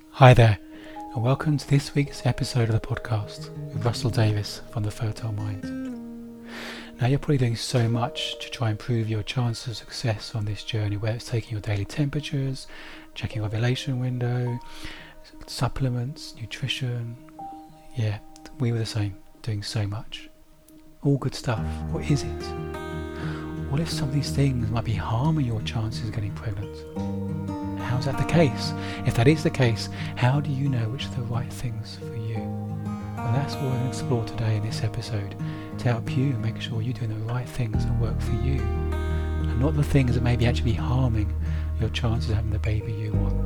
Hi there, and welcome to this week's episode of the podcast with Russell Davis from The Fertile Mind. Now, you're probably doing so much to try and improve your chances of success on this journey, whether it's taking your daily temperatures, checking your ovulation window, supplements, nutrition. Yeah, we were the same, doing so much. All good stuff. What is it? What if some of these things might be harming your chances of getting pregnant? How's that the case? If that is the case, how do you know which are the right things for you? Well, that's what we're going to explore today in this episode, to help you make sure you're doing the right things that work for you, and not the things that may be actually harming your chances of having the baby you want.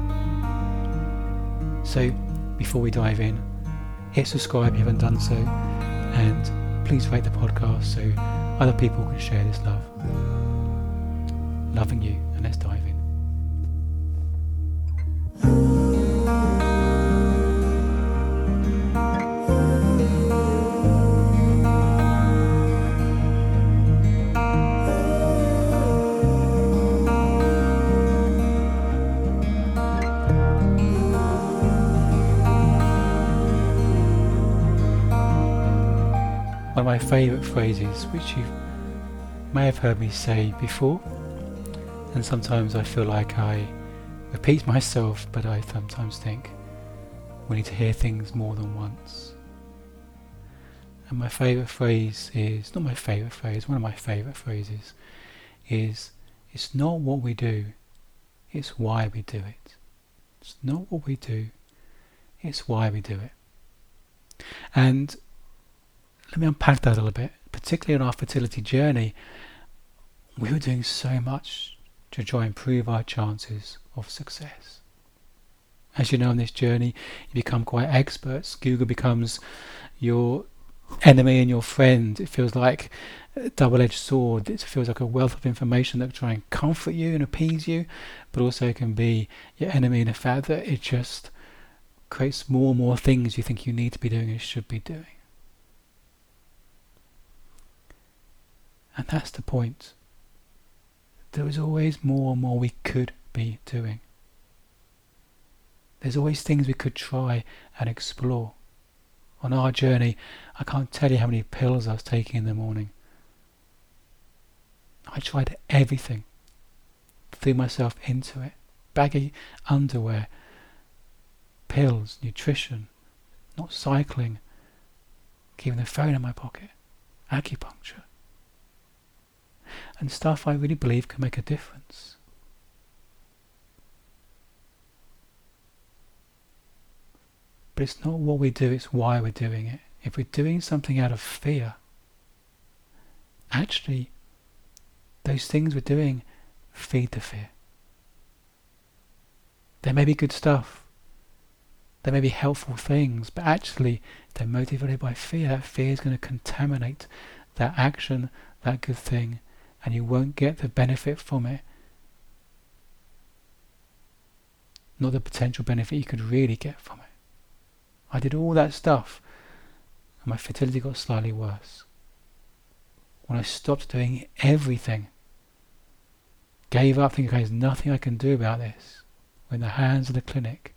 So, before we dive in, hit subscribe if you haven't done so, and please rate the podcast so other people can share this love. Loving you, and let's dive in. One of my favourite phrases, which you may have heard me say before, and sometimes I feel like I repeat myself, but I sometimes think we need to hear things more than once. And my favourite phrase is, not my favourite phrase, one of my favourite phrases is, it's not what we do, it's why we do it. It's not what we do, it's why we do it. And let me unpack that a little bit. Particularly on our fertility journey, we were doing so much to try and improve our chances of success. As you know, on this journey, you become quite experts. Google becomes your enemy and your friend. It feels like a double-edged sword. It feels like a wealth of information that can try and comfort you and appease you, but also can be your enemy in the fact that it just creates more and more things you think you need to be doing and should be doing. And that's the point. There is always more and more we could be doing. There's always things we could try and explore. On our journey, I can't tell you how many pills I was taking in the morning. I tried everything. Threw myself into it. Baggy underwear, pills, nutrition, not cycling, keeping the phone in my pocket, acupuncture. And stuff I really believe can make a difference. But it's not what we do, it's why we're doing it. If we're doing something out of fear, actually, those things we're doing feed the fear. They may be good stuff, they may be helpful things, but actually, they're motivated by fear. That fear is going to contaminate that action, that good thing, and you won't get the benefit from it. Not the potential benefit you could really get from it. I did all that stuff and my fertility got slightly worse. When I stopped doing everything, gave up thinking, okay, there's nothing I can do about this, we're in the hands of the clinic.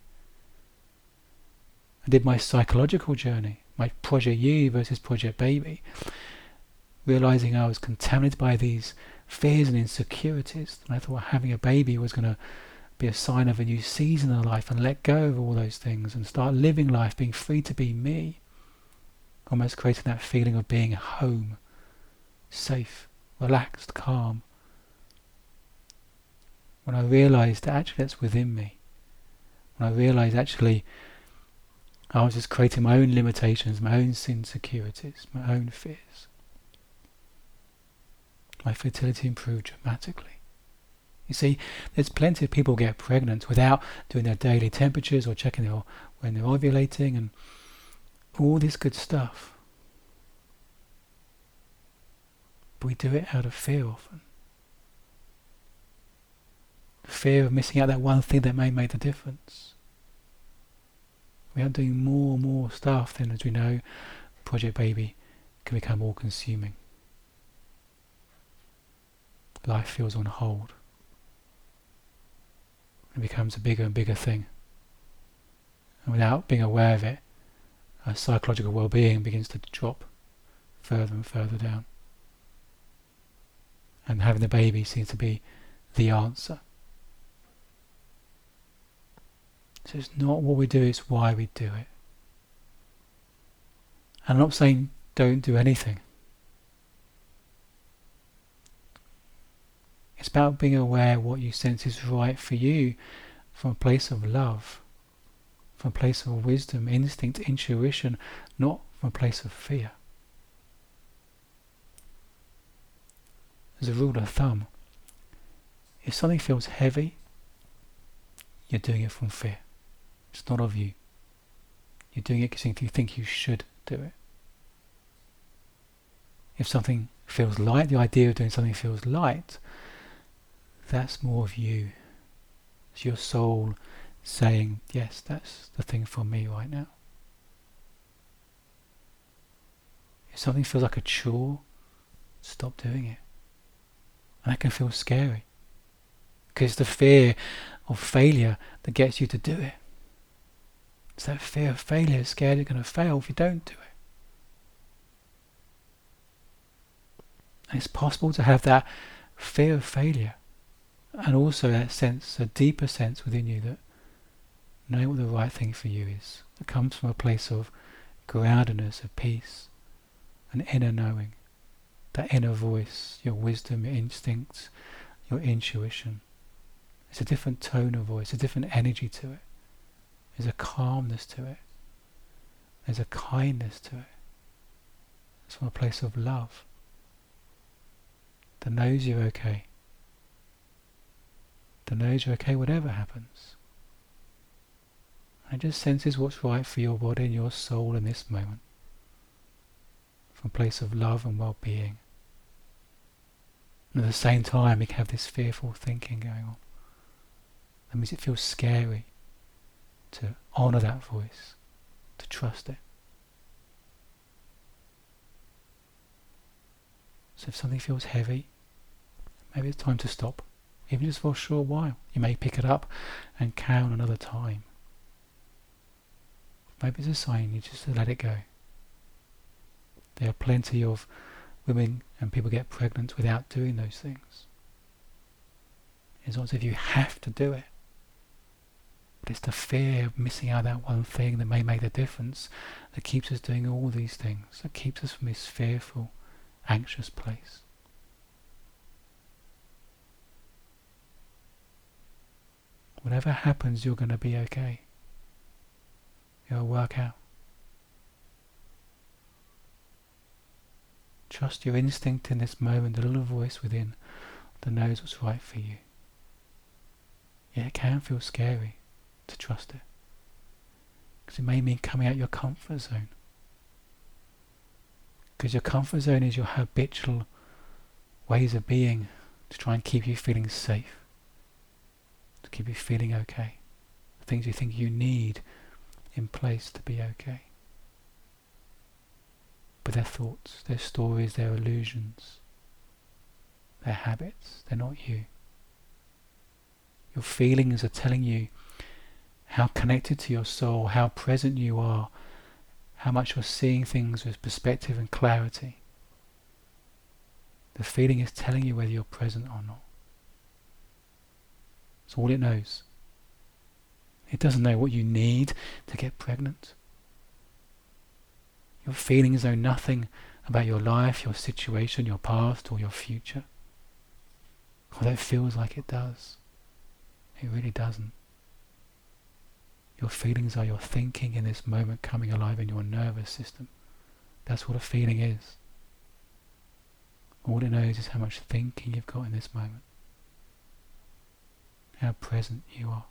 I did my psychological journey, my Project You versus Project Baby, realizing I was contaminated by these fears and insecurities, and I thought having a baby was going to be a sign of a new season in life, and let go of all those things and start living life, being free to be me, almost creating that feeling of being home, safe, relaxed, calm. When I realized that actually that's within me, when I realized actually I was just creating my own limitations, my own insecurities, my own fears, my fertility improved dramatically. You see, there's plenty of people who get pregnant without doing their daily temperatures or checking when they're ovulating and all this good stuff. But we do it out of fear often. Fear of missing out that one thing that may make the difference. We are doing more and more stuff, then as we know, Project Baby can become all consuming. Life feels on hold. It becomes a bigger and bigger thing. And without being aware of it, our psychological well-being begins to drop further and further down. And having the baby seems to be the answer. So it's not what we do, it's why we do it. And I'm not saying don't do anything. It's about being aware of what you sense is right for you from a place of love, from a place of wisdom, instinct, intuition, not from a place of fear. As a rule of thumb, if something feels heavy, you're doing it from fear. It's not of you. You're doing it because you think you should do it. If something feels light, the idea of doing something feels light, that's more of you. It's your soul saying, yes, that's the thing for me right now. If something feels like a chore, stop doing it. And that can feel scary. Because it's the fear of failure that gets you to do it. It's that fear of failure, scared you're going to fail if you don't do it. And it's possible to have that fear of failure and also that sense, a deeper sense within you that knowing what the right thing for you is. That comes from a place of groundedness, of peace, an inner knowing, that inner voice, your wisdom, your instincts, your intuition. It's a different tone of voice, a different energy to it. There's a calmness to it. There's a kindness to it. It's from a place of love that knows you're okay. That knows you're okay whatever happens. And it just senses what's right for your body and your soul in this moment. From a place of love and well-being. And at the same time you can have this fearful thinking going on. That means it feels scary to honour that voice, to trust it. So if something feels heavy, maybe it's time to stop, even just for a short while. You may pick it up and carry on another time. Maybe it's a sign you just to let it go. There are plenty of women and people get pregnant without doing those things. It's not as if you have to do it. But it's the fear of missing out that one thing that may make the difference that keeps us doing all these things, that keeps us from this fearful, anxious place. Whatever happens, you're going to be okay. It'll work out. Trust your instinct in this moment, the little voice within that knows what's right for you. Yeah, it can feel scary to trust it, because it may mean coming out your comfort zone. Because your comfort zone is your habitual ways of being to try and keep you feeling safe, to keep you feeling okay. The things you think you need in place to be okay. But they're thoughts, they're stories, they're illusions, they're habits, they're not you. Your feelings are telling you how connected to your soul, how present you are, how much you're seeing things with perspective and clarity. The feeling is telling you whether you're present or not. It's all it knows. It doesn't know what you need to get pregnant. Your feelings know nothing about your life, your situation, your past or your future. Although it feels like it does. It really doesn't. Your feelings are your thinking in this moment coming alive in your nervous system. That's what a feeling is. All it knows is how much thinking you've got in this moment. How present you are.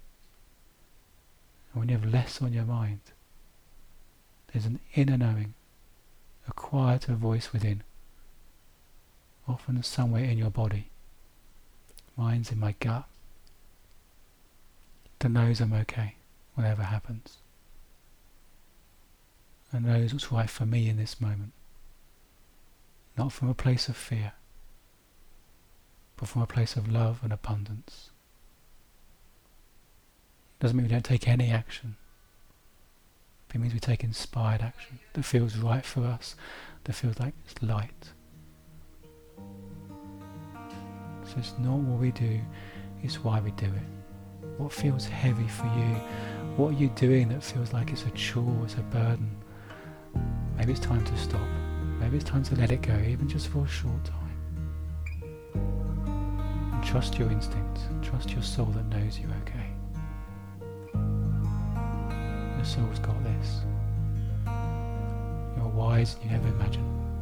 And when you have less on your mind, there's an inner knowing, a quieter voice within, often somewhere in your body. Mine's in my gut, that knows I'm okay, whatever happens. And knows what's right for me in this moment. Not from a place of fear, but from a place of love and abundance. Doesn't mean we don't take any action. It means we take inspired action that feels right for us, that feels like it's light. So it's not what we do, it's why we do it. What feels heavy for you? What are you doing that feels like it's a chore, it's a burden? Maybe it's time to stop. Maybe it's time to let it go, even just for a short time. And trust your instincts. Trust your soul that knows you're okay. Your soul's got this. You're wise than you ever imagined.